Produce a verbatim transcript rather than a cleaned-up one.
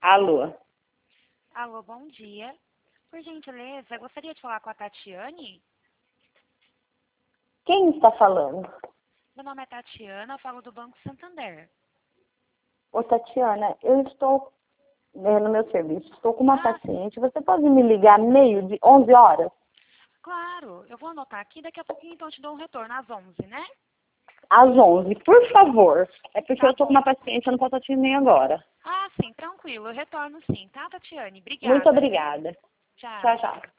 Alô? Alô, bom dia. Por gentileza, gostaria de falar com a Tatiane? Quem está falando? Meu nome é Tatiana, eu falo do Banco Santander. Ô, Tatiana, eu estou é, no meu serviço, estou com uma Ah, paciente. Você pode me ligar meio de onze horas? claro, eu vou anotar aqui, daqui a pouquinho então eu te dou um retorno, às onze, né? Às onze, por favor. É porque eu Tá estou com bom. uma paciente, eu não posso atender agora. Ah, sim, tranquilo, eu retorno sim, tá, Tatiane? Muito Obrigada, viu? obrigada. Tchau, Tchau. tchau.